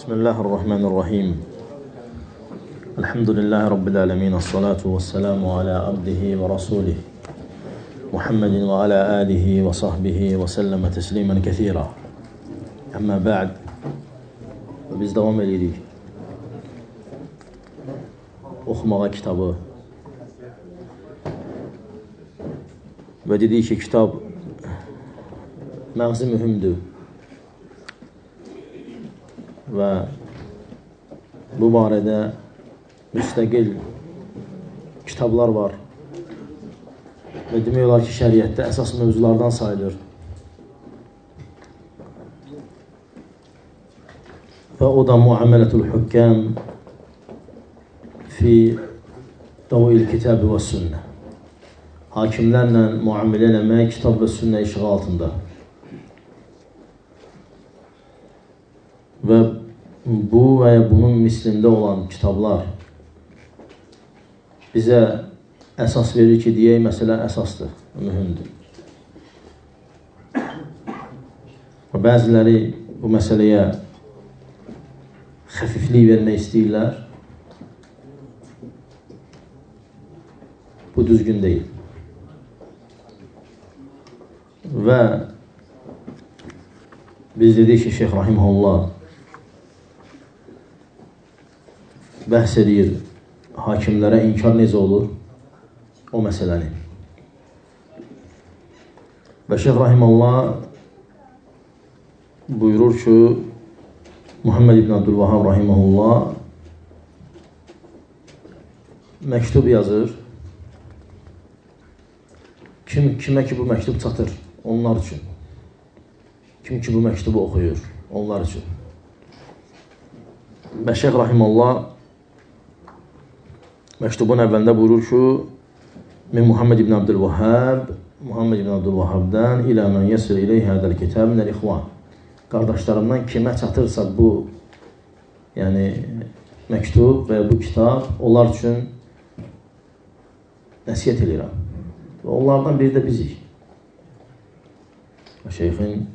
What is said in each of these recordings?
Bismillahirrahmanirrahim. Elhamdülillahi Rabbil alemin. Esselatu vesselamu ala abdihi ve rasulih. Muhammedin ve ala alihi ve sahbihi ve selleme teslimen kethira. Amma ba'd. Biz devam edirik oxumağa kitabı. Və dedik ki, kitab məğzi mühümdür. Və bu barədə müstəqil kitablar var. Və demək olar ki, şəriətdə əsas mövzulardan sayılır. Və o da muamələtul hükkəm fi davil kitab və sünnə. Hakimlərlə muamilə eləmək kitab və sünnə işığı altında. Və bu və ya bunun mislində olan kitablar bizə əsas verir ki, deyək, məsələ əsasdır, mühümdür. Və bəziləri bu məsələyə xəfiflik vermək istəyirlər. Bu düzgün deyil. Və biz dedik ki, Şeyx Rahiməhullah bəhs edir hakimlərə inkar necə olur o məsələni. Və Şeyx Rahiməhullah buyurur ki, Muhammed ibn Abdülvahhab Rahiməhullah məktub yazır. Kimə ki bu məktub çatır? Onlar üçün. Kim ki bu məktubu oxuyur? Onlar üçün. Və Şeyx Rahiməhullah məktubun əvvəlində buyurur ki, min Muhammed ibn Abdülvahhab, Muhammed ibn Abdülvahhabdan ilə mən yəsir iləyh hədəl kitab minəl ixvan. Qardaşlarımdan kimə çatırsa bu, yəni məktub və bu kitab, onlar üçün nəsiyyət edirəm. Və onlardan biri də bizik. Şeyxin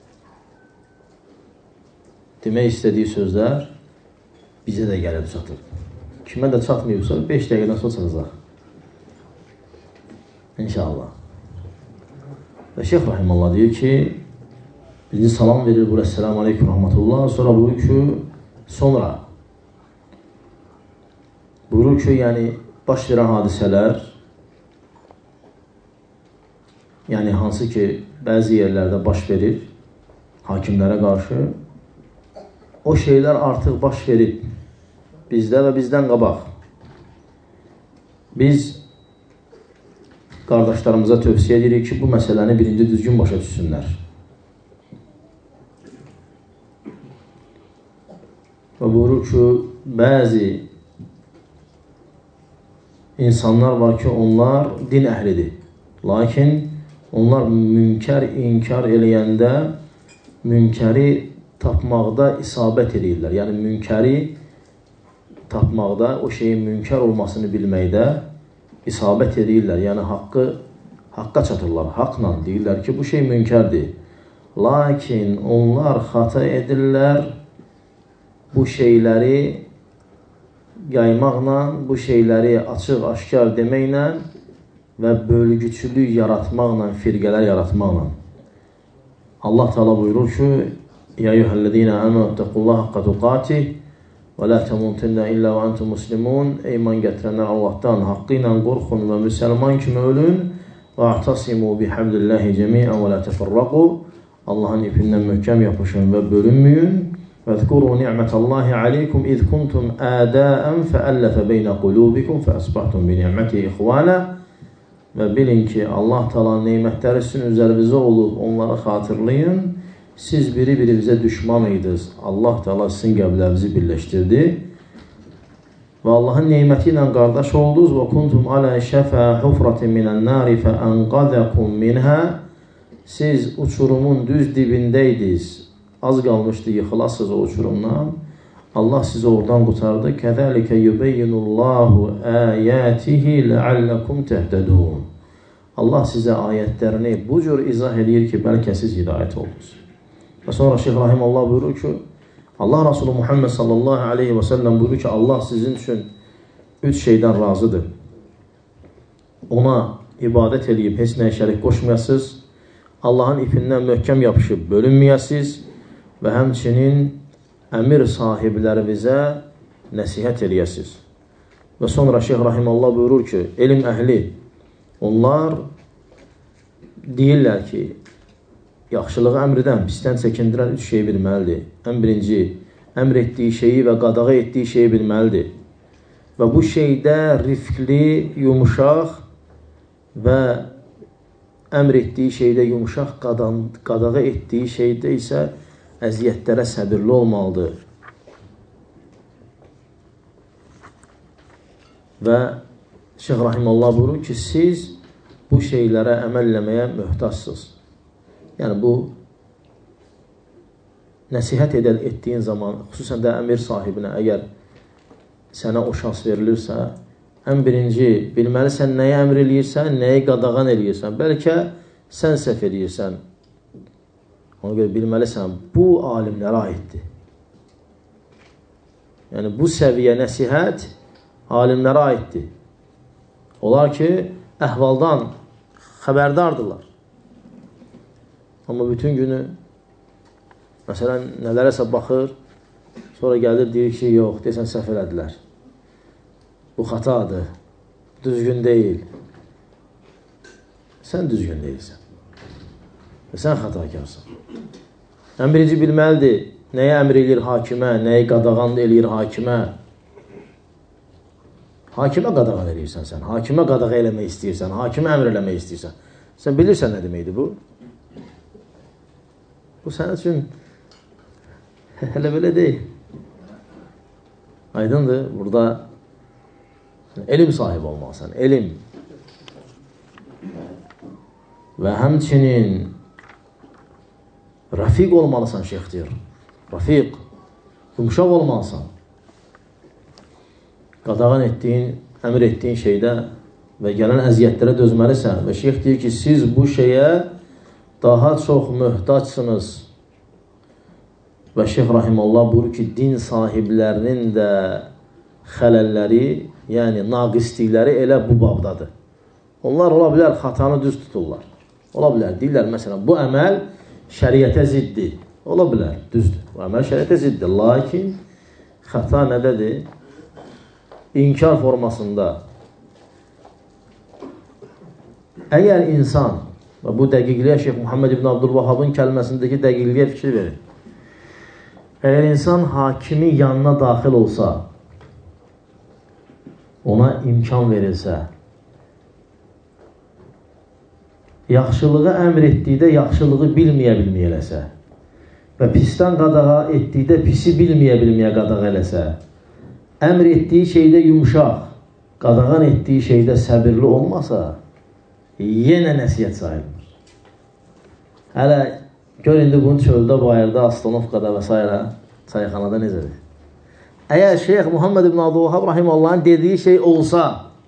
demək istədiyi sözlər bizə də gəlib çatır. Kimə də çatmayıbsa 5 dəqiqədən sonra çatacaq. İnşallah. Və Şeyx Rahiməhullah deyir ki, birinci salam verir buraya, selamu aleyküm rahmetullah. Sonra buyurur ki, buyurur ki, yəni baş verən hadisələr, yəni hansı ki, bəzi yerlərdə baş verir hakimlərə qarşı, o şeylər artıq baş verib bizdə və bizdən qabaq. Biz qardaşlarımıza tövsiyə edirik ki, bu məsələni birinci düzgün başa düşsünlər. Və buyurur ki, bəzi insanlar var ki, onlar din əhlidir. Lakin onlar münkər inkar eləyəndə münkəri tapmaqda isabət edirlər. Yəni münkəri tapmaqda, o şeyin münkər olmasını bilməkdə isabət edirlər. Yəni haqqa çatırlar, haqla deyirlər ki, bu şey münkərdir. Lakin onlar xata edirlər bu şeyləri yaymaqla, bu şeyləri açıq-aşkar deməklə və bölgüçülük yaratmaqla, firqələr yaratmaqla. Allah Teala buyurur ki, Ya eyyuhəl-ləzīnə əmənu təqullaha haqqa tuqatih və la təmuntunna illə və antum muslimun. Ey iman gətirənlər, Allahdan haqqı ilə qorxun və müsəlman kimi ölün. Və a'tasimu bihablillahi cəmiən və la təfərraqu. Allahın ipindən möhkəm yapışın və bölünməyin. Və zkuru ni'mətəllahi aleykum iz kuntum ədəən fəəllətə beynə qulubikum fəəsbəhtum bi ni'məti ixvanə. Və bilin ki, Allah Teala'nın neymətləri sizin üzərinizə olub, onları xatırlayın. Siz biri-birinizə düşman idiniz. Allah Teala sizin qəbirlərinizi birləşdirdi. Və Allahın neyməti ilə qardaş oldunuz. Və kuntum alə şəfə hufratin minən nari fəənqadəkum minhə. Siz uçurumun düz dibindəydiniz. Az qalmışdı, yıxılasınız o uçurumdan. Allah sizi oradan qutardı. Kəzəlikə yubeyyinullahu əyətihi ləalləkum təhtədun. Allah sizə ayətlərini bu cür izah edir ki, bəlkə siz hidayət oldunuz. Və sonra Şeyx Rahiməhullah buyurur ki, Allah Resulü Muhammed sallallahu aleyhi və səlləm buyurur ki, Allah sizin üçün 3 şeydən razıdır. Ona ibadət edib heç nəyə şərik qoşmayasınız, Allahın ipindən möhkəm yapışıb bölünməyəsiniz və həmçinin əmir sahiblərinizə nəsihət eləyəsiniz. Və sonra Şeyx Rahiməllah buyurur ki, elm əhli, onlar deyirlər ki, yaxşılığı əmrdən, pisdən çəkindirən 3 şeyi bilməlidir. Ən birinci, əmr etdiyi şeyi və qadağa etdiyi şeyi bilməlidir. Və bu şeydə rifqli, yumuşaq və əmr etdiyi şeydə yumuşaq, qadağa etdiyi şeydə isə əziyyətlərə səbirli olmalıdır. Və Şeyx Rahiməllah buyurur ki, siz bu şeylərə əməlləməyə möhtaçsınız. Yəni, bu nəsihət etdiyin zaman, xüsusən də əmir sahibinə, əgər sənə o şans verilirsə, ən birinci, bilməlisən nəyə əmr eləyirsən, nəyə qadağan eləyirsən. Bəlkə sən səhv eləyirsən. Ona görə bilməlisən, bu alimlərə aiddir. Yəni, bu səviyyə nəsihət alimlərə aiddir. Onlar ki, əhvaldan xəbərdardırlar. Amma bütün günü, məsələn, nələrəsə baxır, sonra gəlir, deyir ki, yox, deyəsən, səhv elədilər. Bu xatadır, düzgün deyil. Sən düzgün deyilsən. Və sən xatakarsan. Ən birinci bilməlidir, nəyə əmr eləyir hakimə, nəyə qadağan eləyir hakimə. Hakimə qadağan eləyirsən sən, hakimə qadağa eləmək istəyirsən, hakimə əmr eləmək istəyirsən. Sən bilirsən nə deməkdir bu? Bu sənin üçün hələ belə deyil. Aydındır, burada elm sahibi olmalısan, elm. Və həmçinin rafiq olmalısan, şeyx deyir. Rafiq, yumuşaq olmalısan. Qadağan etdiyin, əmr etdiyin şeydə və gələn əziyyətlərə dözməlisən. Və şeyx deyir ki, siz bu şeyə daha çox möhtaçsınız. Və Şeyx Rahiməllah buyurur ki, din sahiblərinin də xələlləri, yəni naqislikləri elə bu babdadır. Onlar ola bilər, xatanı düz tuturlar. Ola bilər, deyirlər, məsələn, bu əməl şəriətə ziddir. Ola bilər, düzdür. Bu əməl şəriətə ziddir. Lakin xata nədədir? İnkar formasında. Əgər insan, və bu dəqiqliyə Şeyx Muhammed ibn Abdülvahabın kəlməsindəki dəqiqliyə fikir verir. Əgər insan hakimin yanına daxil olsa, ona imkan verilsə, yaxşılığı əmr etdikdə yaxşılığı bilməyə eləsə və pisdən qadağa etdikdə pisi bilməyə qadağa eləsə, əmr etdiyi şeydə yumuşaq, qadağan etdiyi şeydə səbirli olmasa, yenə nəsiyyət sayılır. Hələ gör indi bunu çöldə, bayırda, Astanovkada və s. çayxanada necədir? Əgər Şeyx Muhammed ibn Abdülvahab Rahimallahın dediyi şey olsa,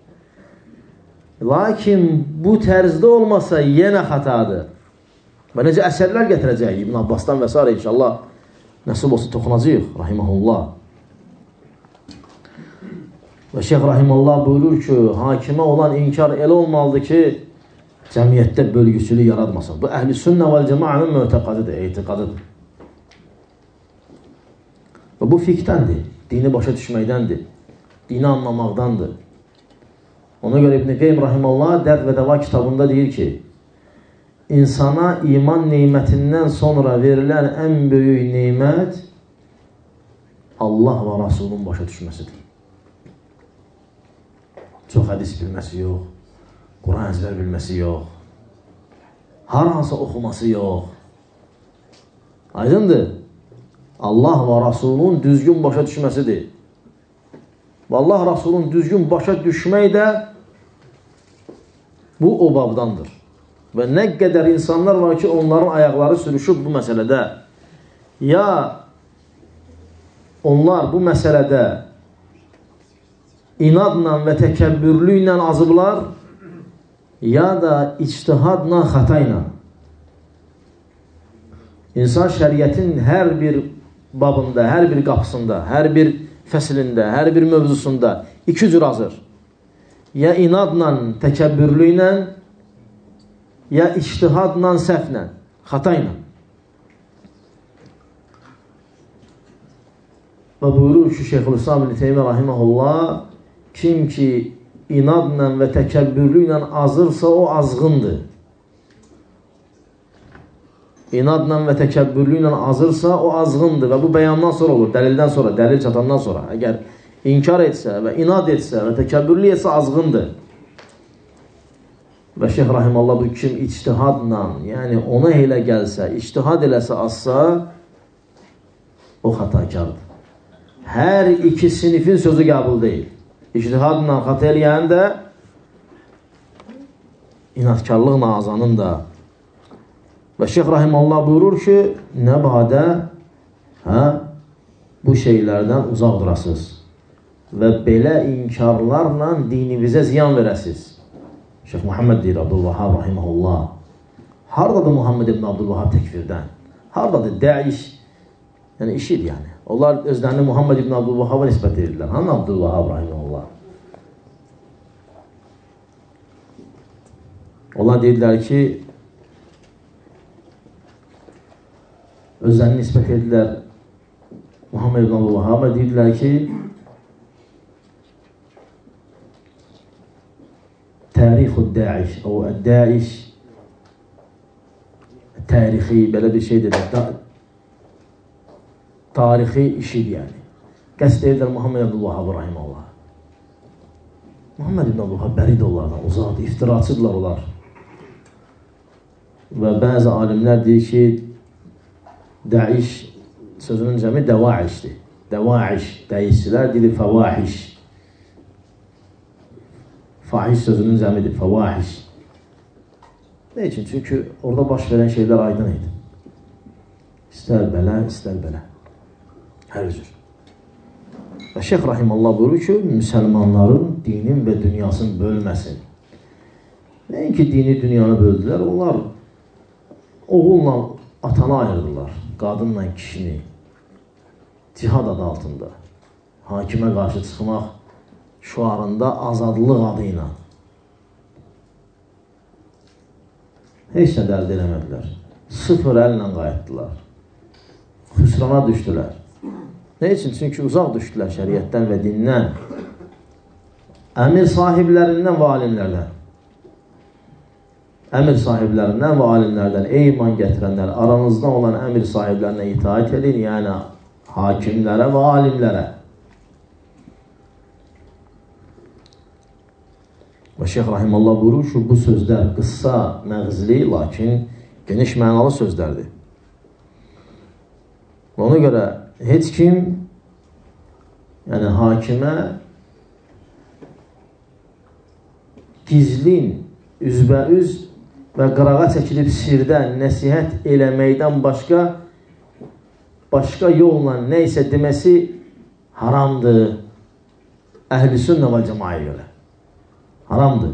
lakin bu tərzdə olmasa yenə xatadır. Və necə əsərlər gətirəcək İbn Abbasdan və s. inşallah nəsib olsa toxunacaq, Rahiməhullah. Və Şeyx Rahiməllah buyurur ki, hakimə olan inkar elə olmalıdır ki, cəmiyyətdə bölgüsülük yaratmasın. Bu, əhl-i sünnə vəl cəmaənin mötəqadıdır, etiqadıdır. Və bu fiqdəndir, dini başa düşməkdəndir, dini anlamaqdandır. Ona görə İbn Qeym Rahiməllah Dərd və Dəva kitabında deyir ki, insana iman neymətindən sonra verilən ən böyük neymət Allah və Rasulun başa düşməsidir. Çox hədis bilməsi yox, Quran əzbər bilməsi yox, har hansı oxuması yox. Aydındır, Allah və Rasulun düzgün başa düşməsidir. Və Allah Rasulun düzgün başa düşmək də bu o babdandır. Və nə qədər insanlar var ki, onların ayaqları sürüşüb bu məsələdə. Ya onlar bu məsələdə inadla və təkəbbürlüklə azıblar, ya da ictihadla, xata ilə. İnsan şəriətin hər bir babında, hər bir qapısında, hər bir fəslində, hər bir mövzusunda iki cür azır. Ya inadla, təkəbbürlü ilə, ya ictihadla, səhvlə, xata ilə. Və buyurur ki, Şeyxülislam İbn Teymiyyə rahimehullah, kim ki inadla və təkəbbürlü ilə azırsa, o azğındır. İnadla və təkəbbürlü ilə azırsa, o azğındır və bu bəyandan sonra olur, dəlildən sonra, dəlil çatandan sonra. Əgər inkar etsə və inad etsə və təkəbbürlü etsə, azğındır. Və Şeyx rahimehullah bu kim ictihadla, yəni ona elə gəlsə, ictihad eləsə, azsa, o xatakardır. Hər iki sinifin sözü qəbul deyil. İctihadla xata eləyən də, inadkarlıqla azanın da. Və Şeyx rahimehullah buyurur ki, nə badə bu şeylərdən uzaq durasınız və belə inkarlarla dinimizə ziyan verəsiniz. Şeyx Muhammed deyir, Abdülvahhab rahimehullah. Haradadır Muhammed ibn Abdülvahhab təkfirdən? Haradadır Dəiş? Yəni işidir yəni. Onlar özlərini Muhammed ibn Abdülvahhab'a nisbət edirlər. Hanı Abdülvahhab rahimehullah? Onlar deyirlər ki, özlərini nisbət edirlər Muhammed ibn Abdülvahhab'a, deyirlər ki, Tarixu Dəiş, o Dəiş tarixi, belə bir şey dedik, tarixi işidir yəni. Qəsd edirlər Muhammed ibn Abdülvahhab rahimehullah. Muhammed ibn Abdülvahhab bəridir onlardan, uzaqdır, iftiraçıdırlar onlar. Və bəzi alimlər deyir ki, Dəiş sözünün cəmi dəvaişdir. Dəvaiş, dəişçilər deyir fəvahiş. Fahiş sözünün cəmidir, fəvahiş. Ne üçün? Çünki orada baş verən şeylər aydın idi. İstər belə, istər belə. Hər cür. Və Şeyx rahimehullah buyurur ki, müsəlmanların dinin və dünyasını bölməsin. Nəinki dini dünyanı böldülər, onlar oğulla atanı ayırdılar, qadınla kişini, cihad adı altında, hakimə qarşı çıxmaq şuarında azadlıq adı ilə. Heç nə dərd eləmədilər. Sıfır əllə qayıtdılar. Xüsrana düşdülər. Ne üçün? Çünki uzaq düşdülər şəriətdən və dindən. Əmir sahiblərindən və alimlərdən. Əmir sahiblərindən və alimlərdən. Ey iman gətirənlər, aranızda olan əmir sahiblərinə itaat edin, yəni hakimlərə və alimlərə. Və Şeyx rahimehullah buyurur ki, bu sözlər qısa, məğzili, lakin geniş mənalı sözlərdir. Ona görə heç kim, yəni hakimə gizlin, üzbəüz və qırağa çəkilib sirdən nəsihət eləməkdən başqa yolla nə isə deməsi haramdır əhl-i sünnə və cəmaəyə görə. Haramdır.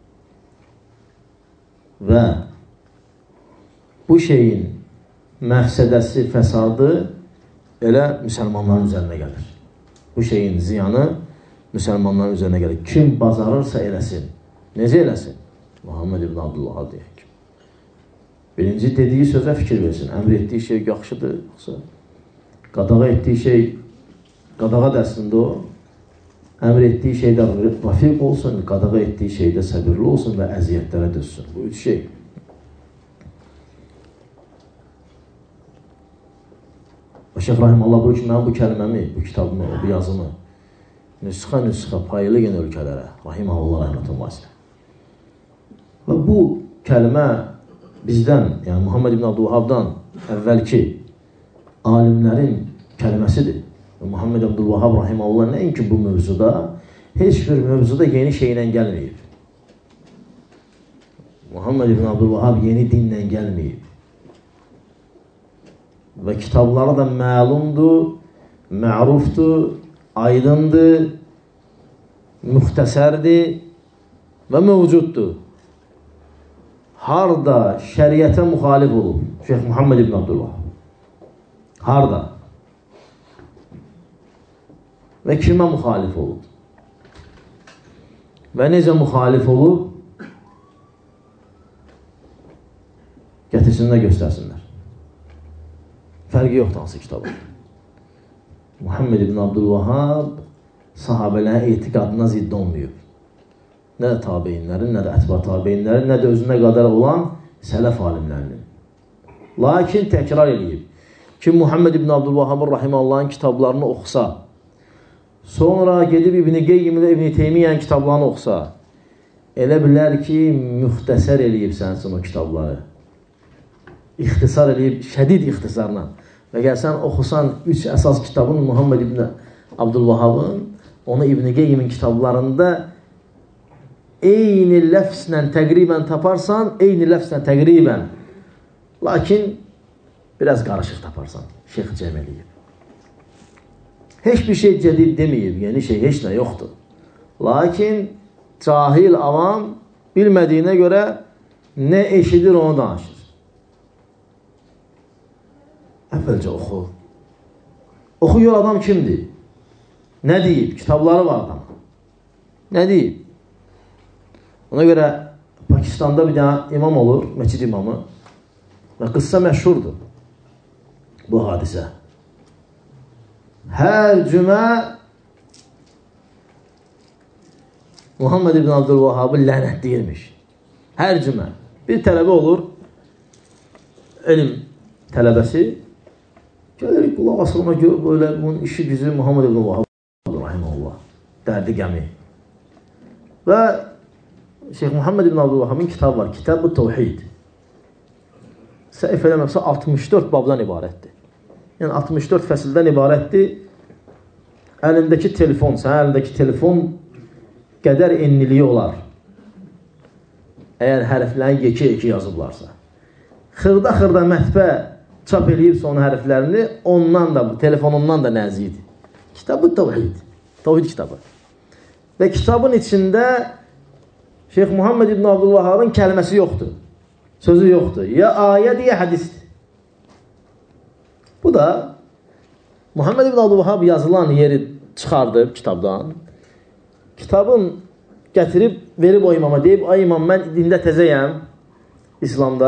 Və bu şeyin məfsədəsi, fəsadı elə müsəlmanların üzərinə gəlir. Bu şeyin ziyanı müsəlmanların üzərinə gəlir. Kim bacarırsa eləsin. Necə eləsin? Muhammed ibn Abdülvahhab deyək. Birinci dediyi sözə fikir versin. Əmr etdiyi şey yaxşıdır, yoxsa qadağa etdiyi şey qadağa dərsində o. Əmr etdiyi şeydə rafiq olsun, qadağa etdiyi şeydə səbirli olsun və əziyyətlərə dözsün. Bu üç şey. Və Şeyx rahimehullah buyurur ki, mən bu kəlməmi, bu kitabımı, bu yazımı nüsxə paylayın ölkələrə. Rahimehullah rəhmətullah. Və bu kəlmə bizdən, yəni Muhammed ibn Abdülvahhabdan əvvəlki alimlərin kəlməsidir. Muhammed Abdülvahhab rahimehullah nəinki bu mövzuda, heç bir mövzuda yeni şeylə gəlməyib. Muhammed ibn Abdülvahhab yeni dinlə gəlməyib. Və kitabları da məlumdur, mərufdur, aydındır, müxtəsərdir və mövcuddur. Harda şəriətə müxalif olub Şeyx Muhammed ibn Abdülvahhab? Harda? və kimə müxalif olub? Və necə müxalif olub? Gətirsinlər, göstərsinlər. Fərqi yoxdur hansı kitabı. Muhammed ibn Abdülvahhab sahabələrin etiqadına zidd olmayıb. Nə də tabeyinlərin, nə də ətba tabeyinlərin, nə də özünə qədər olan sələf alimlərinin. Lakin təkrar edib ki, Muhammed ibn Abdülvahhabın rahiməllahın kitablarını oxusa, sonra gedib İbn-i Qeyyim və İbn-i Teymiyyənin kitablarını oxusa, elə bilər ki, müxtəsər eləyib sənsin o kitabları. İxtisar eləyib, şədid ixtisarla. Və gəl sən oxusan 3 əsas kitabın Muhammed ibn Abdülvahhabın, onu İbn-i Qeyyimin kitablarında eyni ləfslə təqribən taparsan, eyni ləfslə təqribən. Lakin biraz qarışıq taparsan. Şeyx cəm eləyib. Heç bir şey cədid deməyib, yeni şey heç nə yoxdur. Lakin cahil avam bilmədiyinə görə nə eşidir onu danışır. Əvvəlcə oxu. Oxuyur adam kimdir? Nə deyib? Kitabları var adamın. Nə deyib? Ona görə Pakistanda bir dənə imam olur, məscid imamı. Və qıssa məşhurdur bu hadisə. Hər cümə Muhammed ibn Abdülvahhabı lənətləyirmiş. Hər cümə. Bir tələbə olur, elm tələbəsi, gəlir qulaq asılma gör, böyle bunun işi gücü Muhammed ibn Abdülvahhab rahimehullah. Dərdi qəmi. Və Şeyx Muhammed ibn Abdülvahhabın kitabı var. Kitab-ı Tevhid. Səhv eləməmsə 64 babdan ibarətdir. Yəni 64 fəsildən ibarətdir. Əlindəki telefon, sənin əlindəki telefon qədər enliliyi olar. Əgər hərflərin yeki-yeki yazıblarsa. Xırda-xırda mətbə çap eləyib son hərflərini, ondan da, telefonundan da nəzidir. Kitab-ı Tevhid. Tevhid kitabı. Və kitabın içində Şeyx Muhammed ibn Abdülvahhabın kəlməsi yoxdur. Sözü yoxdur. Ya ayədir, ya hədisdir. Bu da Muhammed ibn Abdülvahhab yazılan yeri çıxardıb kitabdan. Kitabın gətirib, verib o imama, deyib, ay imam, mən dində təzəyəm, İslamda.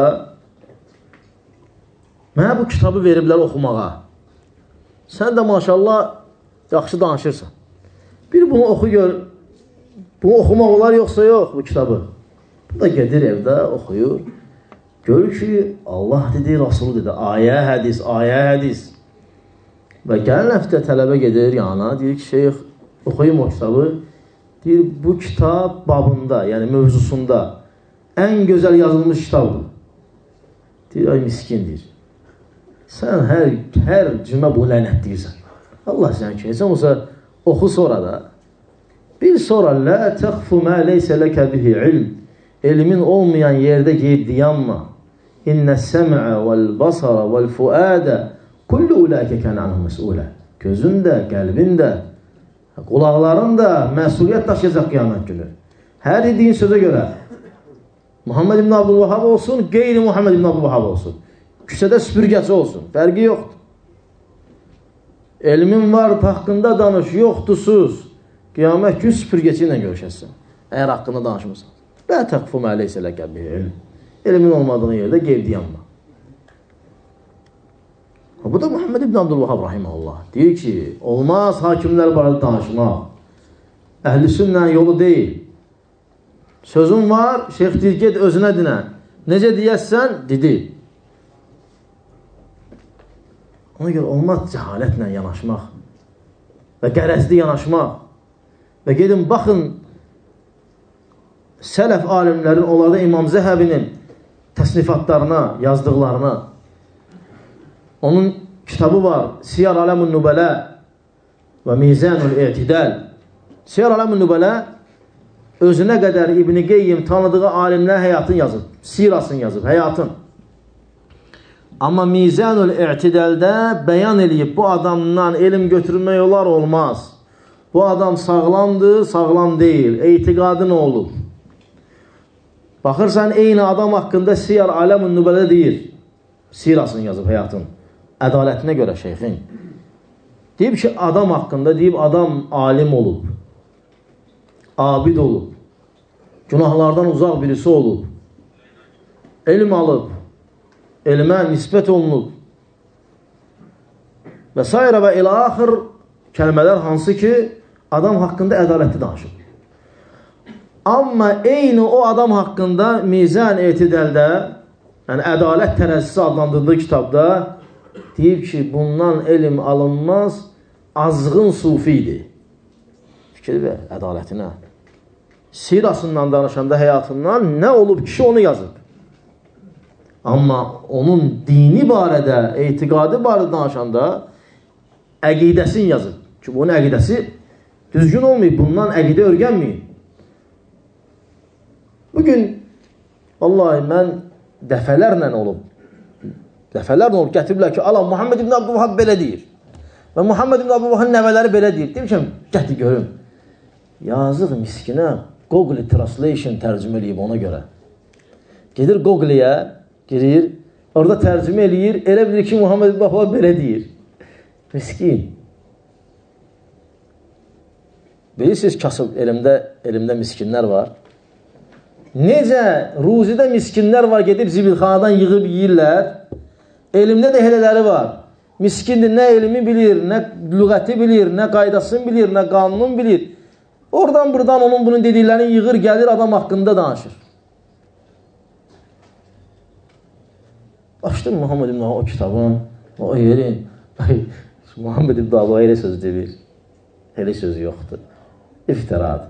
Mənə bu kitabı veriblər oxumağa. Sən də maşallah yaxşı danışırsan. Bir bunu oxu gör. Bunu oxumaq olar yoxsa yox bu kitabı. Bu da gedir evdə oxuyur. Görür ki Allah dedi, Rasulü dedi. Ayə hədis, ayə hədis. Və gələn həftə tələbə gedir yana. Deyir ki şeyx oxuyum o kitabı. Deyir bu kitab babında, yəni mövzusunda ən gözəl yazılmış kitabdır. Deyir ay miskindir. Sən hər cümə bunu lənətləyirsən. Allah sənə ki, sən olsa oxu sonra da. Bir sonra la təxfu mə leysə ləkə bihi ilm. Elmin olmayan yerdə geyib dayanma. İnnəs-səm'ə vəl-basara vəl-fuədə kullu uləkə kən anhu məs'ulə. Gözün də, qəlbin də, qulaqların da məsuliyyət daşıyacaq qiyamət günü. Hər dediyin sözə görə Muhammed ibn Abdülvahhab olsun, qeyri Muhammed ibn Abdülvahhab olsun. Küçədə süpürgəsi olsun. Fərqi yoxdur. Elmin var, haqqında danış, yoxdur sus. Qiyamət gün süpürgəsi ilə görüşəsən. Əgər haqqında danışmırsan. Lə təqfu mə leysə ləkə bihi ilm. Elmin olmadığın yerdə qeyb dayanma. Bu da Muhammed ibn Abdülvahhab rahimehullah. Deyir ki, olmaz hakimlər barədə danışmaq. Əhl-i sünnənin yolu deyil. Sözün var, şeyx deyir, get özünə dinə. Necə deyəsən, dedi. Ona görə olmaz cəhalətlə yanaşmaq və qərəzli yanaşmaq. Və gedin, baxın, sələf alimlərin, onlarda İmam Zəhəbinin təsnifatlarına, yazdıqlarına. Onun kitabı var, Siyar Aləmun Nübələ və Mizanul İ'tidal. Siyar Aləmun Nübələ özünə qədər İbn-i Qeyyim tanıdığı alimlər həyatını yazıb, sirasını yazıb, həyatın. Amma Mizanul İ'tidaldə bəyan eləyib, bu adamdan elm götürmək olar, olmaz. Bu adam sağlamdır, sağlam deyil. Etiqadı nə olur? Baxırsan, eyni adam haqqında Siyar Aləmun Nübələ deyir. Sirasını yazıb həyatın. Ədalətinə görə şeyxin. Deyib ki, adam haqqında, deyib adam alim olub, abid olub, günahlardan uzaq birisi olub, elm alıb, elmə nisbət olunub və s. və ilə axır kəlmələr hansı ki, adam haqqında ədalətli danışıb. Amma eyni o adam haqqında mizan etidəldə, yəni ədalət tərəzisi adlandırdığı kitabda deyib ki, bundan elm alınmaz, azğın sufidir. Fikir ver, ədalətinə. Sirasından danışanda həyatından nə olub kişi onu yazıb. Amma onun dini barədə, etiqadı barədə danışanda əqidəsini yazıb. Ki, bunun əqidəsi düzgün olmayıb, bundan əqidə örgənməyib. Bugün, vallahi, mən dəfələrlə olub, gətiriblər ki, Allah, Muhammed ibn Abdülvahab belə deyir. Və Muhammed ibn Abdülvahabın nəvələri belə deyir. Demişəm, gətir görüm. Yazıq miskinə Google Translation tərcümə eləyib ona görə. Gedir Google-yə, girir, orada tərcümə eləyir, elə bilir ki, Muhammed ibn Abdülvahab belə deyir. Miskin. Bilirsiniz, kasıb elmdə miskinlər var. Necə ruzidə miskinlər var, gedib zibilxanadan yığıb yiyirlər, elmdə də elələri var. Miskindir, nə elmi bilir, nə lüğəti bilir, nə qaydasını bilir, nə qanununu bilir. Oradan buradan onun bunun dediklərini yığır, gəlir adam haqqında danışır. Açdım Muhammed ibn o kitabın, o yerin. Muhammed ibn Abdülvahab elə söz deyir. Elə söz yoxdur. İftiradır.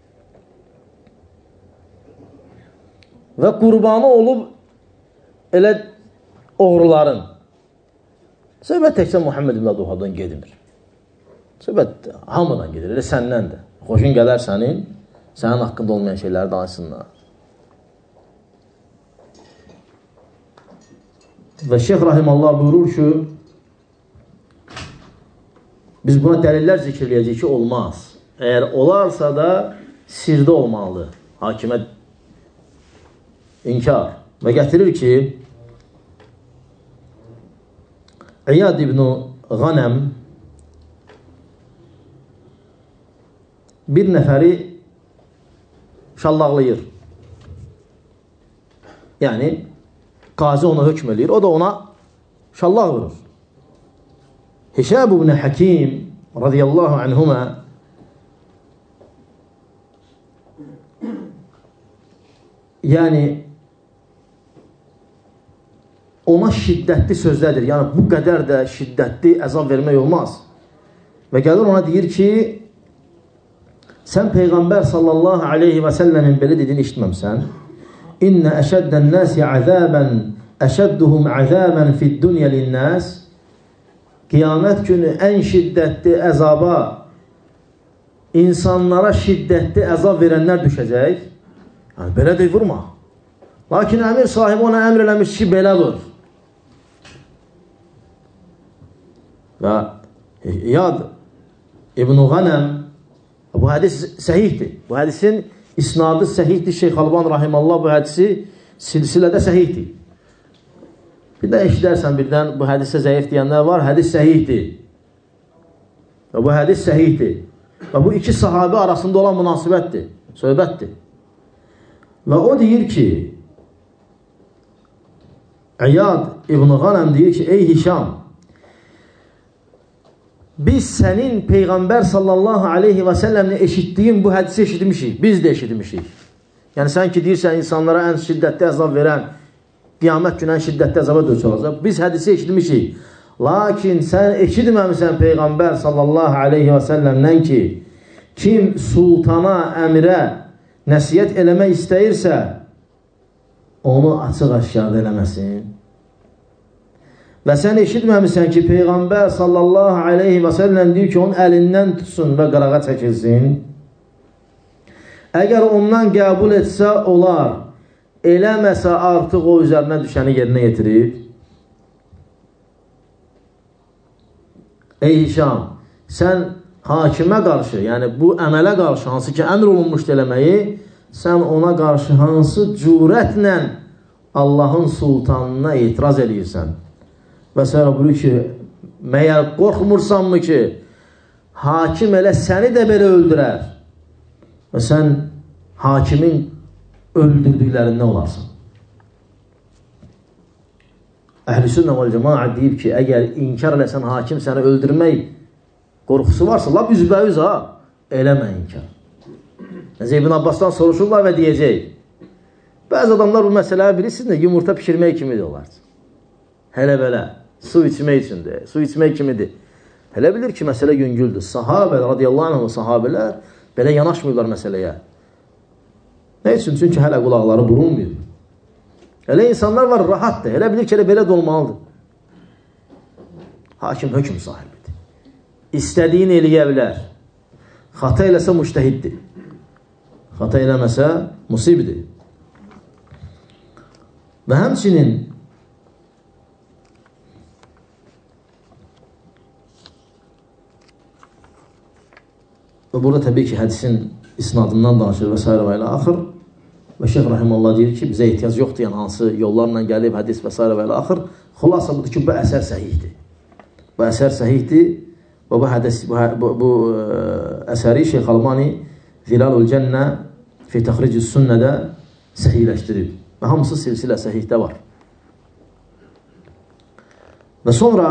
Və qurbanı olub elə oğruların. Söhbət təkcə Muhammed ibn Abdülvahabdan gedmir. Söhbət hamıdan gedir, elə səndən də. Xoşun gələr sənin haqqında olmayan şeyləri danışsınlar. Və Şeyx Rahimallah buyurur ki, biz buna dəlillər zikirləyəcək ki, olmaz. Əgər olarsa da sirdə olmalıdır. Hakimə inkar. Və gətirir ki, İyad ibn Ghanəm bir nəfəri şallaqlayır. Yəni, qazi ona hökm eləyir, o da ona şallaq vurur. Hişab ibn Hakim radiyallahu anhuma yəni ona şiddətli sözlədir. Yəni bu qədər də şiddətli əzab vermək olmaz. Və gəlir ona deyir ki, sən Peyğəmbər sallallahu aleyhi və səlləmin belə dediyini işitməmsən. İnnə əşəddən nəsi əzəbən əşədduhum əzəbən fid dünya linnəs. Qiyamət günü ən şiddətli əzaba, insanlara şiddətli əzab verənlər düşəcək. Yəni, belə deyil, vurma. Lakin əmir sahibi ona əmr eləmiş ki, belə vur. Və İyad ibn Ghanəm, bu hədis səhihdir. Bu hədisin isnadı səhihdir. Şeyx Alban Rahimallah bu hədisi silsilədə səhihdir. Bir də eşidərsən birdən bu hədisə zəif deyənlər var. Hədis səhihdir. Və bu hədis səhihdir. Və bu iki sahabi arasında olan münasibətdir, söhbətdir. Və o deyir ki, İyad ibn Ghanəm deyir ki, ey Hişam, biz sənin Peyğəmbər sallallahu aleyhi və səlləmlə eşitdiyin bu hədisi eşitmişik. Biz də eşitmişik. Yəni sən ki deyirsən insanlara ən şiddətli əzab verən qiyamət günü ən şiddətli əzaba döç olacaq. Biz hədisi eşitmişik. Lakin sən eşitməmisən Peyğəmbər sallallahu aleyhi və səlləmdən ki, kim sultana, əmirə nəsiyyət eləmək istəyirsə, onu açıq-aşkar eləməsin. Və sən eşitməmisən ki, Peyğəmbər sallallahu aleyhi və səlləm deyir ki, onun əlindən tutsun və qırağa çəkilsin. Əgər ondan qəbul etsə, olar. Eləməsə artıq o üzərinə düşəni yerinə yetirib. Ey Hişam, sən hakimə qarşı, yəni bu əmələ qarşı, hansı ki əmr olunmuşdur eləməyi, sən ona qarşı hansı cürətlə Allahın sultanına etiraz edirsən. Və sonra buyurur ki, Məyər qorxmursanmı ki, hakim elə səni də belə öldürər və sən hakimin öldürdüklərindən olarsan. Əhl-i sünnə vəl cəmaə deyib ki, əgər inkar eləsən hakim səni öldürmək qorxusu varsa, lap üzbəüz ha, eləmə inkar. Necə İbn Abbasdan soruşurlar və deyəcək, bəzi adamlar bu məsələyə bilirsiniz də, yumurta pişirmək kimidir olar. Hələ belə, su içmək üçündür, su içmək kimidir. Hələ bilir ki, məsələ yüngüldür. Sahabə, radiyallahu anh, sahabələr belə yanaşmıyorlar məsələyə. Nə üçün? Çünki hələ qulaqları burulmuyor. Elə insanlar var, rahatdır. Elə bilir ki, elə belə də olmalıdır. Hakim hökm sahibidir. İstədiyini eləyə bilər. Xata eləsə müştəhiddir. Xata eləməsə musibidir. Və həmçinin və burada təbii ki, hədisin isnadından danışır və s. və ilə axır. Və Şeyx Rahimallah deyir ki, bizə ehtiyac yoxdur, yəni hansı yollarla gəlib hədis və s. və ilə axır. Xulasa budur ki, bu əsər səhihdir. Bu əsər səhihdir və bu əsəri Şeyx Albani Zilalul Cənnə fi Təxricis Sünnədə səhihləşdirib. Və hamısı silsilə səhihdə var. Və sonra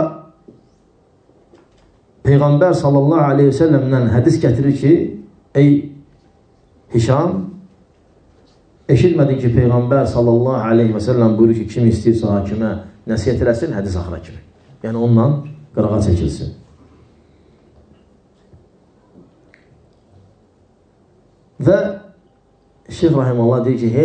Peyğəmbər sallallahu aleyhi və səlləmdən hədis gətirir ki, ey Hişam, eşitmədin ki, Peyğəmbər sallallahu aleyhi və səlləm buyurur ki, kim istəyirsə hakimə nəsiyyət eləsin, hədis axıra kimi. Yəni, ondan qırağa çəkilsin. Və Şeyx Rahimallah deyir ki,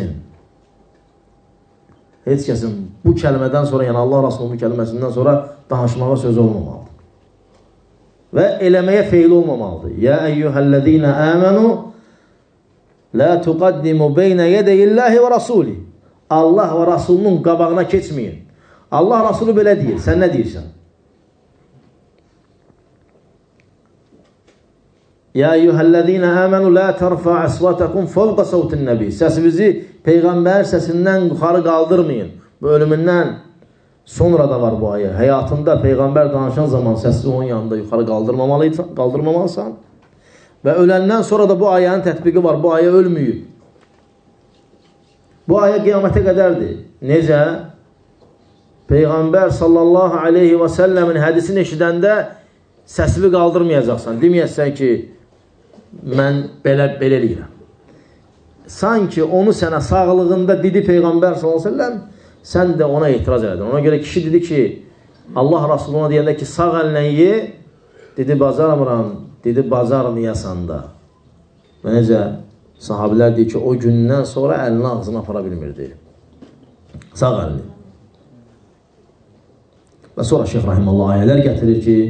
heç kəsin bu kəlmədən sonra, yəni Allah Rasulunun bu kəlməsindən sonra danışmağa sözü olmamalıdır. Və eləməyə feyli olmamalıdır. Ya eyyuhəl-ləzīnə əmənu la tuqaddimu beynə yədəyillahi və rasulih. Allah və Rasulunun qabağına keçməyin. Allah Rasulü belə deyir. Sən nə deyirsən? Ya eyyuhəl-ləzīnə əmənu la tərfə əsvətəkum fəvqə səvtin nəbi. Səsinizi Peyğəmbər səsindən yuxarı qaldırmayın. Bu ölümündən sonra da var bu ayə. Həyatında Peyğəmbər danışan zaman səsini onun yanında yuxarı qaldırmamalısan. Və öləndən sonra da bu ayənin tətbiqi var. Bu ayə ölmüyüb. Bu ayə qiyamətə qədərdir. Necə? Peyğəmbər sallallahu aleyhi və səlləmin hədisini eşidəndə səsini qaldırmayacaqsan. Deməyəsən ki, mən belə eləyirəm. Sanki onu sənə sağlığında dedi Peyğəmbər sallallahu aleyhi və səlləm, sən də ona etiraz edin. Ona görə kişi dedi ki, Allah Rasuluna deyəndə ki, sağ əlinlə ye, dedi, bacarmıram, dedi, bacarmayasan da. Və necə? Sahabilər deyir ki, o gündən sonra əlini ağzına apara bilmirdi. Sağ əlini. Və sonra Şeyx Rahimallah ayələr gətirir ki,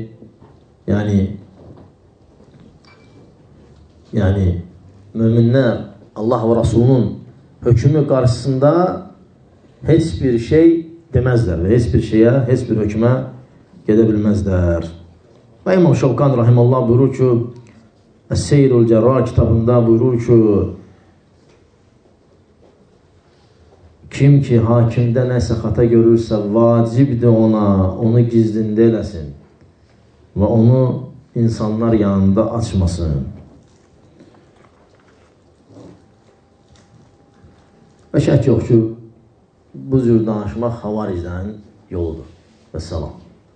yəni möminlər Allah və Rasulunun hökmü qarşısında heç bir şey deməzlər və heç bir şeyə, heç bir hökmə gedə bilməzlər. Və İmam Şavqan Rahimallah buyurur ki, Əs-Seyrul Cərrar kitabında buyurur ki, kim ki hakimdə nəsə xata görürsə, vacibdir ona, onu gizlində eləsin və onu insanlar yanında açmasın. Və şək yox ki, bu cür danışmaq xavariclərin yoludur. Və salam.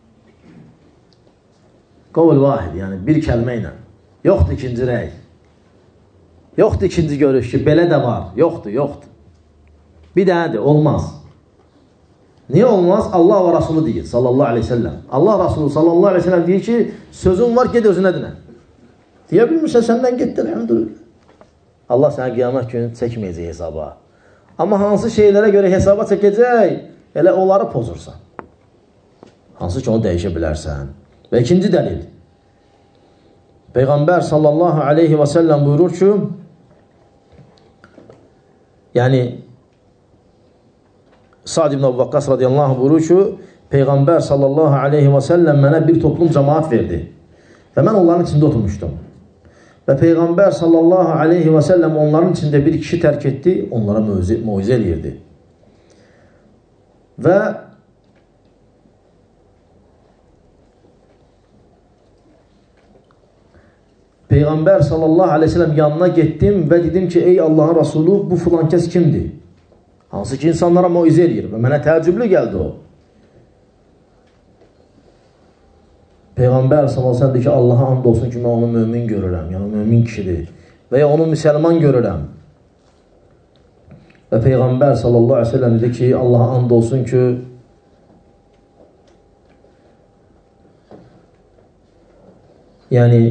Qovul vahid, yəni bir kəlmə ilə. Yoxdur ikinci rəy. Yoxdur ikinci görüş ki, belə də var. Yoxdur. Bir dənədir, olmaz. Niyə olmaz? Allah və Rasulü deyir, sallallahu aleyhi səlləm. Allah Rasulü sallallahu aleyhi səlləm deyir ki, sözün var, ged özünə dinə. Deyə bilmirsən, səndən getdi, elhamdülillah. Allah sənə qiyamət günü çəkməyəcək hesaba. Amma hansı şeylərə görə hesaba çəkəcək, elə onları pozursan. Hansı ki, onu dəyişə bilərsən. Və ikinci dəlil. Peyğəmbər sallallahu aleyhi və səlləm buyurur ki, yəni, Sa'd ibn Əbu Vaqqas radiyallahu buyurur ki, Peyğəmbər sallallahu aleyhi və səlləm mənə bir toplum cəmaat verdi və mən onların içində oturmuşdum. Və Peyğəmbər sallallahu aleyhi və səlləm onların içində bir kişi tərk etdi, onlara muizə eləyirdi. Və Peyğəmbər sallallahu aleyhi ve sellem yanına getdim və dedim ki, ey Allahın Rasulü, bu filan kəs kimdir? Hansı ki, insanlara moizə eləyir və mənə təəccüblü gəldi o. Peyğəmbər sallallahu aleyhi ve sellem deyir ki, Allaha and olsun ki, mən onu mömin görürəm, yəni mömin kişidir və ya onu müsəlman görürəm. Və Peyğəmbər sallallahu aleyhi ve sellem dedi ki, Allaha and olsun ki, yəni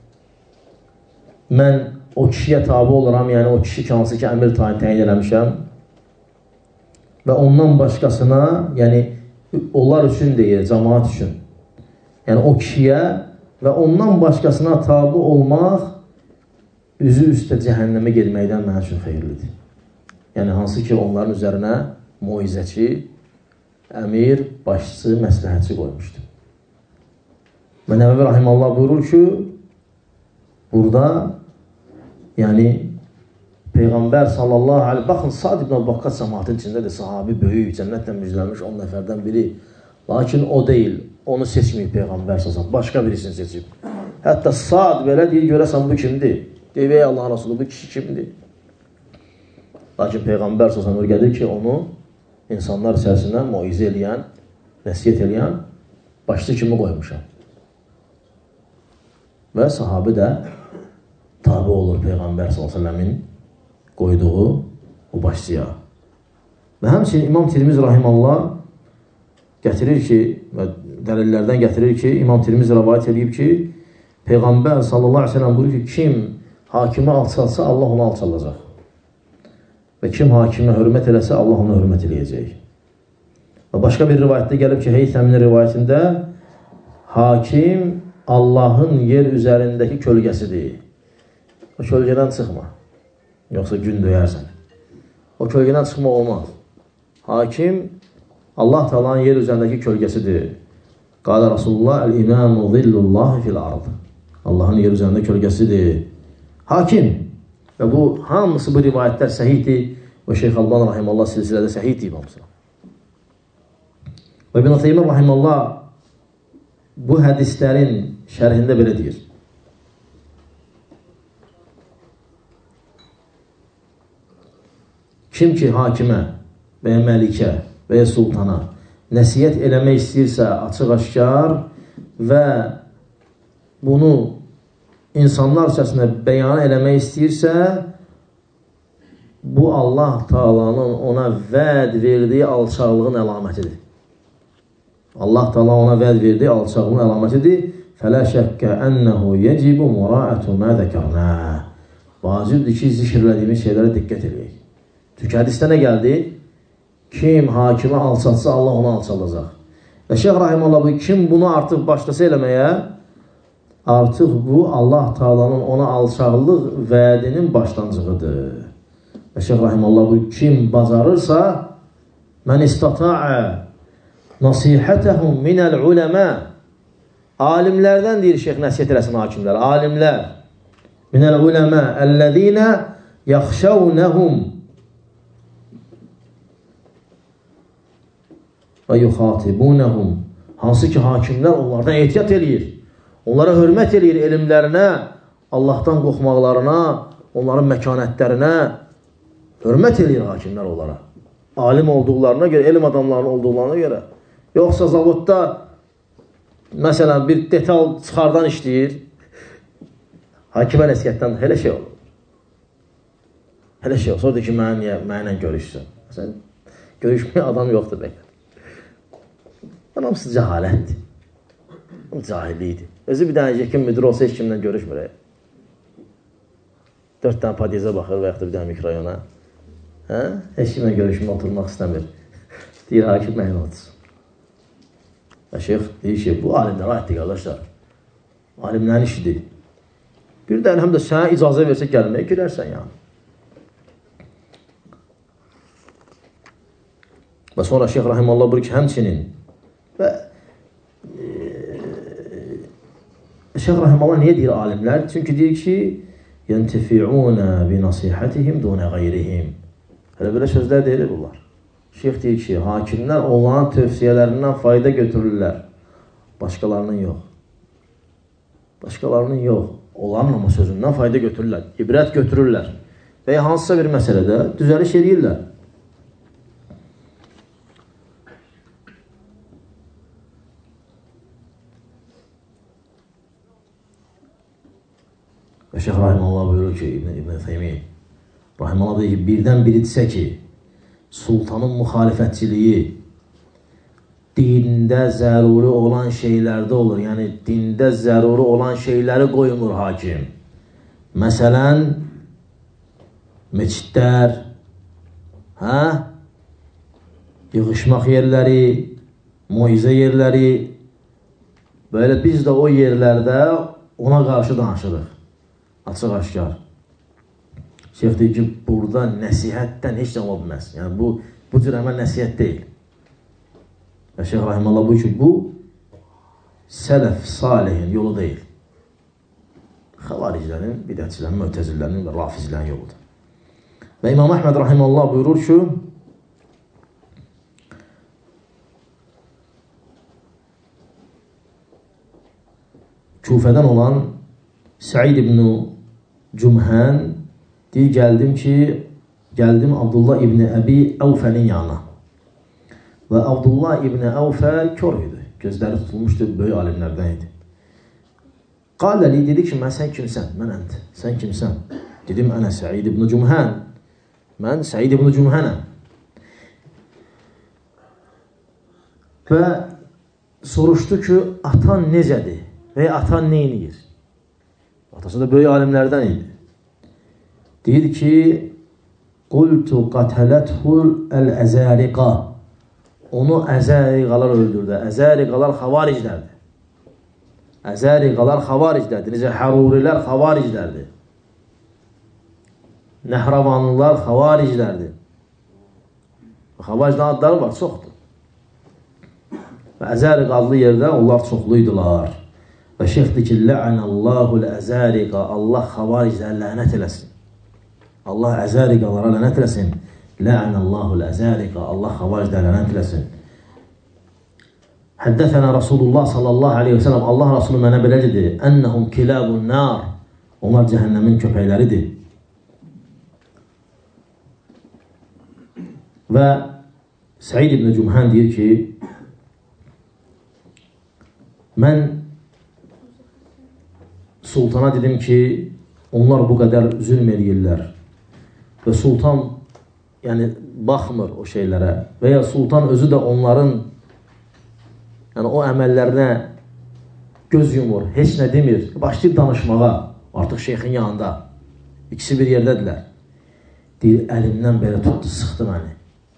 mən o kişiyə tabi oluram, yəni o kişi ki, hansı ki, əmir təyin eləmişəm və ondan başqasına, yəni onlar üçün deyir, cəmaat üçün, yəni o kişiyə və ondan başqasına tabi olmaq üzü üstə cəhənnəmə gedməkdən mənə üçün xeyirlidir. Yəni hansı ki, onların üzərinə moizəçi, əmir, başçı, məsləhətçi qoymuşdur. Və Nəvəvi Rahimallah buyurur ki, burada yəni Peyğəmbər sallallahu aleyhi, baxın, Sa'd ibn Əbu-Vaqqas cəmaatın içindədir, sahabi böyük, cənnətlə müjdəlmiş 10 nəfərdən biri. Lakin o deyil, onu seçməyib Peyğəmbər sallallahu, başqa birisini seçib. Hətta Sa'd belə deyir, görəsən bu kimdir? Deyir, ey Allahın Rasulü, bu kişi kimdir? Lakin Peyğəmbər sallallahu öyrədir ki, onu insanlar içərisindən moizə eləyən, nəsiyyət eləyən başçı kimi qoymuşam. Və sahabi də tabi olur Peyğəmbər s.ə.v-in qoyduğu o başçıya. Və həmçinin İmam Tirmiz Rahimallah gətirir ki, və dəlillərdən gətirir ki, İmam Tirmiz rəvayət edib ki, Peyğəmbər s.ə.v buyurur ki, kim hakimə alçalsa, Allah onu alçalacaq. Və kim hakimə hörmət eləsə, Allah ona hörmət eləyəcək. Və başqa bir rivayətdə gəlib ki, Heythəmin rivayətində hakim Allahın yer üzərindəki kölgəsidir. O kölgədən çıxma. Yoxsa gün döyərsən. O kölgədən çıxmaq olmaz. Hakim Allah Taala'nın yer üzərindəki kölgəsidir. Qala Rasulullah el-imamu zillullahi fil ard. Allahın yer üzərində kölgəsidir. Hakim. Və bu hamısı bu rivayətlər səhihdir və Şeyx Alban rahimallah silsilədə səhihdir hamısı. Və İbn Teymiyyə rahimallah bu hədislərin şərhində belə deyir. Kim ki hakimə və ya məlikə və ya sultana nəsiyyət eləmək istəyirsə açıq-aşkar və bunu insanlar içərisində bəyan eləmək istəyirsə, bu Allah Taala'nın ona vəd verdiyi alçaqlığın əlamətidir. Allah Taala ona vəd verdiyi alçaqlığın əlamətidir. Fələ şəkkə ənəhu yecibu muraətü mə zəkərnə. Vacibdir ki, zikirlədiyimiz şeylərə diqqət edək. Çünki hədisdə nə gəldi? Kim hakimə alçatsa, Allah onu alçalacaq. Və Şeyx Rahimallah bu, kim bunu artıq başlasa eləməyə, artıq bu Allah Taala'nın ona alçaqlıq vədinin başlanğıcıdır. Və Şeyx Rahimallah bu, kim bacarırsa, mən istata'a nasihətəhum minəl uləmə, alimlərdən deyir Şeyx nəsiyyət eləsin hakimlər, alimlər, minəl uləmə, əlləzinə yaxşəvnəhum və yuxatibunəhum, hansı ki hakimlər onlardan ehtiyat eləyir, onlara hörmət eləyir elmlərinə, Allahdan qorxmaqlarına, onların məkanətlərinə hörmət eləyir hakimlər onlara. Alim olduqlarına görə, elm adamlarının olduqlarına görə. Yoxsa zavodda məsələn bir detal çıxardan işləyir, hakimə nəsiyyətdən elə şey olur. Elə şey olur. Sonra deyir ki, mənlə görüşsün. Məsələn, görüşməyə adam yoxdur bəyəm. Hamısı cəhalətdir. Cahillikdir. Özü bir dənə kim müdür olsa heç kimlə görüşmür. 4 dənə padyezə baxır və yaxud da bir dənə mikrorayona. Heç kimlə görüşmə oturmaq istəmir. Deyir, hakim mənə otursun. Və şeyx deyir ki, bu alimlər aiddir, qardaşlar. Alimlərin işidir. Bir də həm də sənə icazə versə gəlməyə girərsən yəni. Və sonra Şeyx Rahimallah buyurur ki, həmçinin və Şeyx Rahimallah niyə deyir alimlər? Çünki deyir ki, yəntefi'unə binasihatihim dunə qayrihim. Hələ belə sözlər deyilir bunlar. Şeyx deyir ki, hakimlər onların tövsiyələrindən fayda götürürlər. Başqalarının yox. Başqalarının yox. onların ama sözündən fayda götürürlər, ibrət götürürlər və ya hansısa bir məsələdə düzəliş edirlər. Və Şeyx Rahiməllah buyurur ki, İbn Teymi Rahiməllah deyir ki, birdən biridirsə ki, sultanın müxalifətçiliyi dində zəruri olan şeylərdə olur. Yəni, dində zəruri olan şeyləri qoymur hakim. Məsələn, meçidlər, yığışmaq yerləri, muizə yerləri, böyle biz də o yerlərdə ona qarşı danışırıq. Açıq aşkar. Şeyx deyir ki, burada nəsihətdən heç nə ola bilməz. Yəni, bu cür əməl nəsihət deyil. Və Şeyx Rahiməllah buyur ki, bu sələf salihin yolu deyil. Xavariclərin, bidətçilərin, mötəzillərin və rafizlərin yoludur. Və İmam Əhməd Rahiməllah buyurur ki, Küfədən olan Səid ibn Cümhən deyir, gəldim Abdullah ibn Əbi Əvfənin yanına. Və Abdullah ibn Əvfə kör idi, gözləri tutulmuşdu, böyük alimlərdən idi. Qaləli dedi ki, sən kimsən? Mən ənt, sən kimsən? Dedim, ənə Səid ibn Cümhən. Mən Səid ibn Cümhənəm. Və soruşdu ki, atan necədir? Və atan neyniyir? Atası da böyük alimlərdən idi. Deyir ki, qultu qatələthul əl-əzəriqa. Onu əzəriqalar öldürdü. Əzəriqalar xavariclərdir. Əzəriqalar xavariclərdir. Necə hərurilər xavariclərdir. Nəhravanlılar xavariclərdir. Xavariclərin adları var, çoxdur. Və Əzəriq adlı yerdə onlar çoxluydular. Və şeyx deyir ki, lə'ənəllahul əzəriqa, Allah xavariclərə lənət eləsin. Allah əzəriqalara lənət eləsin. Lə'ənəllahul əzəriqa, Allah xavariclərə lənət eləsin. Həddəfənə Rasulullah sallallahu aleyhi və sələm, Allah Rasulü mənə belə dedi, ennəhum kilabun nar, onlar cəhənnəmin köpəkləridir. Və Səid ibn Cümhən deyir ki, mən sultana dedim ki, onlar bu qədər zülm edirlər və sultan baxmır o şeylərə və ya sultan özü də onların o əməllərinə göz yumur, heç nə demir, başlayıb danışmağa artıq şeyxin yanında, ikisi bir yerdədirlər. Deyir, əlimdən belə tutdu, sıxdı məni.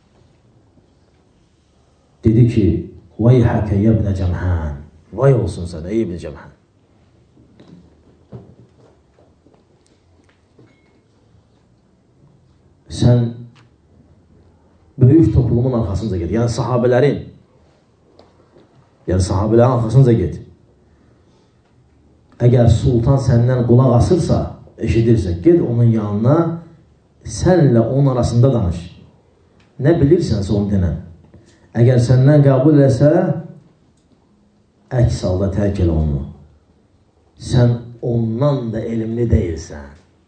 Dedi ki, vay həkə yəbnə Cəmhən, vay olsun sənə, ey ibn Cəmhən. Sən böyük toplumun arxasınca get, yəni sahabələrin arxasınca get. Əgər sultan səndən qulaq asırsa, eşidirsə, get onun yanına, sənlə onun arasında danış. Nə bilirsənsə onu denən. Əgər səndən qəbul eləsə, əks halda tərk elə onu. Sən ondan da elmli deyilsən.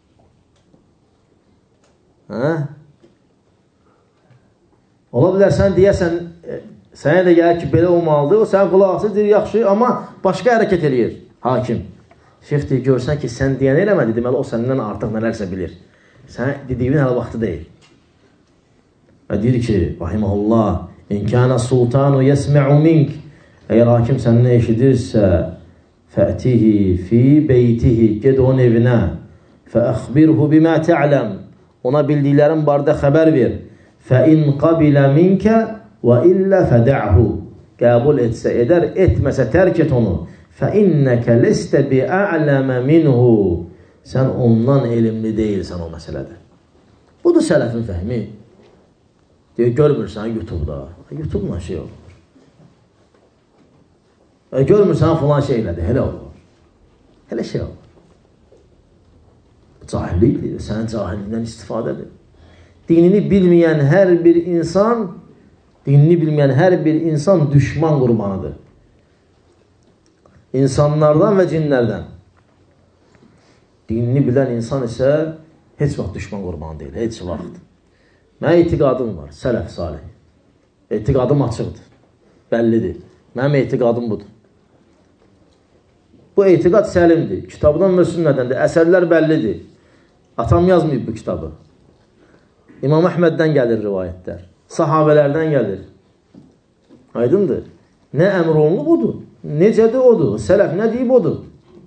Ola bilər, sən deyəsən, sənə də gəlir ki, belə olmalıdır, o sən qulaq asır, deyir, yaxşı, amma başqa hərəkət eləyir, hakim. Şeyx deyir, görsən ki, sən deyən eləmədi, deməli, o səndən artıq nələrsə bilir. Sən dediyin hələ vaxtı deyil. Və deyir ki, rahiməhullah, İnkânə sultanu yəsmə'u mink. Əgər hakim səninlə eşidirsə, fə'tihi fi beytihi, ged onun evinə, fəəxbirhu bimə tə'ləm, ona bildiklərin barədə xəbər ver. Fəin qabilə minkə və illə fədə'hu, qəbul etsə edər, etməsə tərk et onu. Fəinnəkə listə bi'a'ləmə minhu, sən ondan elmli deyilsən o məsələdə. Budur sələfin fəhmi. Deyir, görmürsən YouTube-da. YouTube-la şey olur. Görmürsən filan şey elədi, elə olur. Elə şey olur. Cahillikdir, sənin cahilliyindən istifadədir. Dinini bilməyən hər bir insan düşman qurbanıdır. İnsanlardan və cinlərdən. dinini bilən insan isə heç vaxt düşman qurbanı deyil, heç vaxt. Mənim etiqadım var, sələf salih. Etiqadım açıqdır, bəllidir. Mənim etiqadım budur. Bu etiqad səlimdir, kitabdan və sünnədəndir, əsərlər bəllidir. Atam yazmayıb bu kitabı. İmam Əhməddən gəlir rivayətlər, sahabələrdən gəlir. Aydındır. Nə əmr olunub odur, necədir odur, sələf nə deyib odur.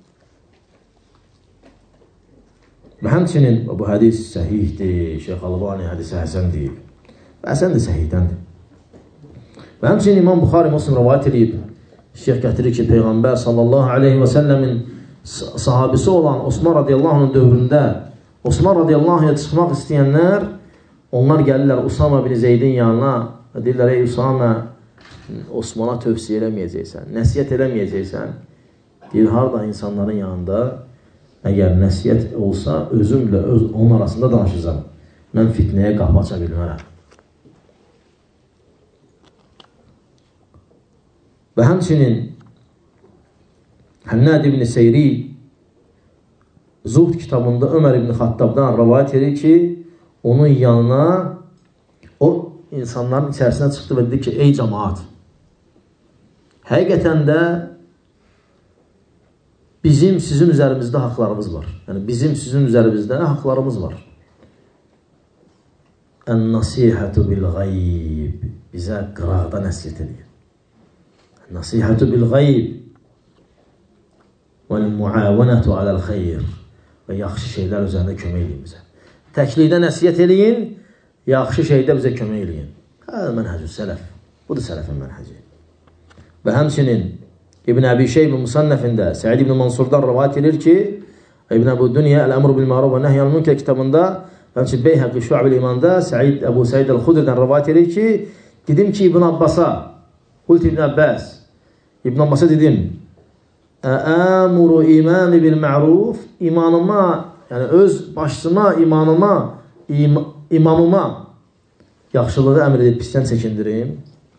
Və həmçinin bu hədis səhihdir, Şeyx Albani hədisi həsən deyib. Və həsən də səhidəndir. Və həmçinin İmam Buxari Müslim rivayət edib. Şeyx gətirir ki, Peyğəmbər sallallahu aleyhi və səlləmin sahabisi olan Osman radiyallahu anh dövründə Osman radiyallahu anh'a çıxmaq istəyənlər onlar gəlirlər Usama bin Zeydin yanına və deyirlər, ey Usama, Osmana tövsiyə eləməyəcəksən, nəsiyyət eləməyəcəksən. Deyir, harada insanların yanında əgər nəsiyyət olsa, özümlə onun arasında danışacağım. Mən fitnəyə qapı aça bilmərəm. Və həmçinin Hənnad ibn Seyri Zuhd kitabında Ömər ibn Xattabdan rivayət edir ki, onun yanına o insanların içərisinə çıxdı və dedi ki, ey cəmaat, həqiqətən də bizim sizin üzərimizdə haqlarımız var. Yəni, bizim sizin üzərimizdə haqlarımız var. Ən-nasihətu bil-qayb. Bizə qıraqda nəsiyyət edir. Nasihətu bil-qayb vəl-muavanətu aləl-xeyr və yaxşı şeylər üzərində kömək edin bizə. Təklikdə nəsiyyət eləyin, yaxşı şeydə bizə kömək eləyin. Hədə mənhəcü sələf. Budur sələfin mənhəci. Və həmçinin İbn Əbi Şeyb Musannəfində Səid ibn Mansurdan rivayət edir ki, İbn Əbu Dünya Əl-Əmru bil-Ma'ruf və Nəhyəl Münkər kitabında, həmçinin Beyhəqi Şu'ab-ül İmanda Əbu Səid Əl-Xudridən rivayət edir ki, dedim ki İbn Abbasa, qult İbn Abbas, İbn Abbasa dedim, Əəmuru imami bil-ma'ruf, imanıma, yəni öz başçıma, imamıma yaxşılığı əmr edib pisdən çəkindirim.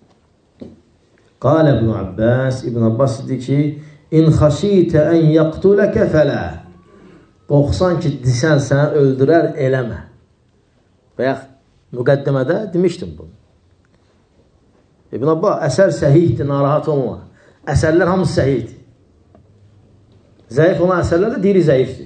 Qalə İbn Abbas, İbn Abbas dedi ki, İn xaşitə ən yaqtuləkə fələ. Qorxsan ki, sən səni öldürər, eləmə. Və yaxud müqəddimədə demişdim bunu. İbn Abbas, əsər səhihdir, narahat olma. Əsərlər hamısı səhihdir. Zəif olan əsərlər də diri zəifdir.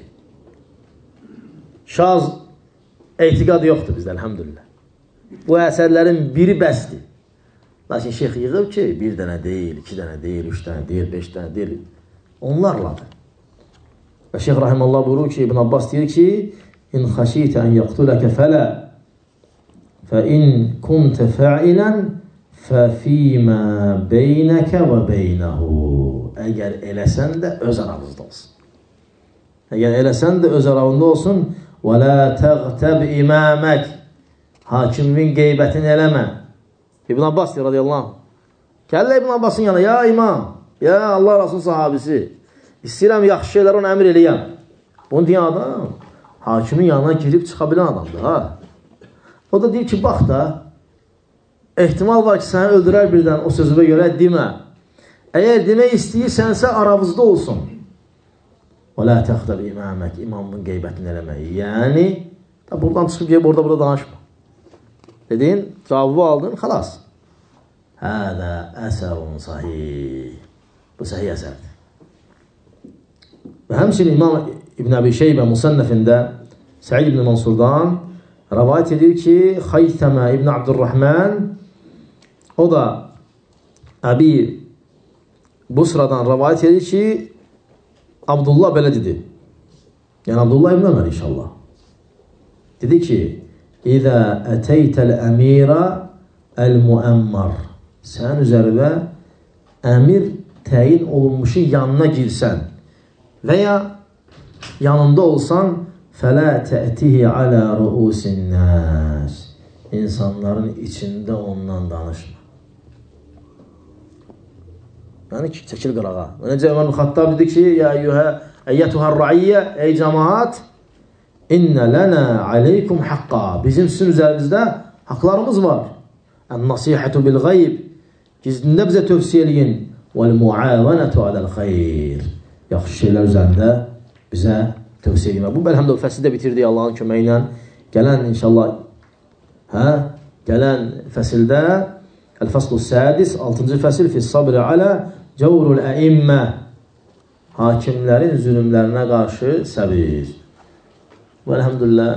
Şaz etiqadı yoxdur bizdə, əlhəmdülillah. Bu əsərlərin biri bəsdir. Lakin şeyx yığıb ki, bir dənə deyil, iki dənə deyil, üç dənə deyil, beş dənə deyil. Onlarladır. Və şeyx rahimallah buyurur ki, İbn Abbas deyir ki, İn xəşitə ən yaqtuləkə fələ fə in kuntə fəilən fə fīmə beynəkə və beynəhu. Əgər eləsən də öz aramızda olsun. Əgər eləsən də öz aramızda olsun. Və lə təğtəb iməmək. Hakimin qeybətini eləmə. İbn Abbas deyir radiyallahu anh. Gəllə İbn Abbasın yanına, ya imam, ya Allah Rasul sahabisi, istəyirəm yaxşı şeylər ona əmr eləyəm. Bunu deyən adam, hakimin yanına girib çıxa bilən adamdır. Ha? O da deyir ki, bax da, ehtimal var ki, səni öldürər birdən o sözüvə görə demə. Əgər demək istəyirsənsə, aramızda olsun. Və lə təxtəb iməmək, imamın qeybətini eləmək. Yəni, buradan çıxıb gəlib, burada danışma. Dedin, cavabı aldın, xalas. Hədə əsərun sahih. Bu sahih əsərdir. Və həmçinin İmam İbn Əbi Şeybə Musannəfində Səid ibn Mansurdan rəvayət edir ki, Xaythəmə İbn Abdurrahman, o da Əbi Busradan rəvayət edir ki, Abdullah belə dedi. Yəni, Abdullah ibn Ömər inşallah. Dedi ki, İzə ətəytəl əmirə əl-müəmmar. Sən üzərində əmir təyin olunmuşun yanına girsən və ya yanında olsan, fələ tə'tihi alə ruusin nəs. İnsanların içində ondan danışma. Yəni ki, çəkil qırağa. Necə Ömər ibn Xattab dedi ki, ya əyyətuhər raiyyə, ey cəmaat, İnnə lənə aleykum haqqa. Bizim sizin üzərinizdə haqlarımız var. Ən-nasihətu bil-qayb. Gizlində bizə tövsiyə eləyin. Vəl-muavanətu aləl-xeyr. Yaxşı şeylər üzərində bizə tövsiyə edirəm. Bu bəlhəm də o fəsildə bitirdik Allahın köməyi ilə. Gələn inşallah, gələn fəsildə Əl-Faslu Sədis, 6-cı fəsil fi sabri alə cəvrul əimmə, hakimlərin zülümlərinə qarşı səbir. Və əlhəmdülillah,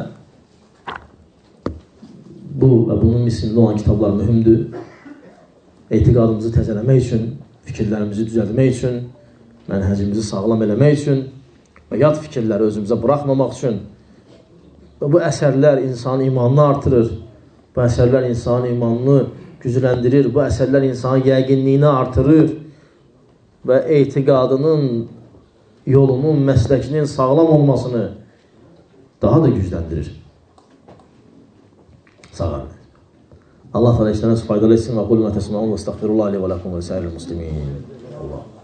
bu və bunun mislində olan kitablar mühümdür. Etiqadımızı təzələmək üçün, fikirlərimizi düzəltmək üçün, mənhəcimizi sağlam eləmək üçün və yad fikirləri özümüzə buraxmamaq üçün. Və bu əsərlər insanın imanını artırır, bu əsərlər insanın imanını gücləndirir, bu əsərlər insanın yəqinliyini artırır və etiqadının, yolunun, məsləkinin sağlam olmasını daha da gücləndirir. Sağ olun. Allah təala işlərinizə faydalı etsin və qul mə təsməun və estəğfirullah li və lakum və səiril muslimin. Allah.